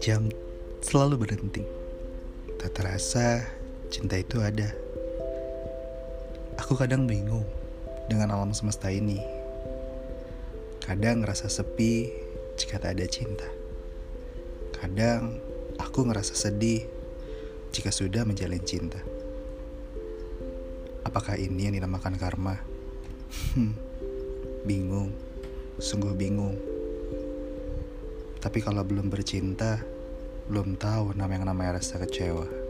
Jam selalu berhenti. Tak terasa cinta itu ada. Aku kadang bingung dengan alam semesta ini. Kadang ngerasa sepi jika tak ada cinta. Kadang aku ngerasa sedih jika sudah menjalin cinta. Apakah ini yang dinamakan karma? Bingung, sungguh bingung. Tapi kalau belum bercinta, belum tahu yang namanya rasa kecewa.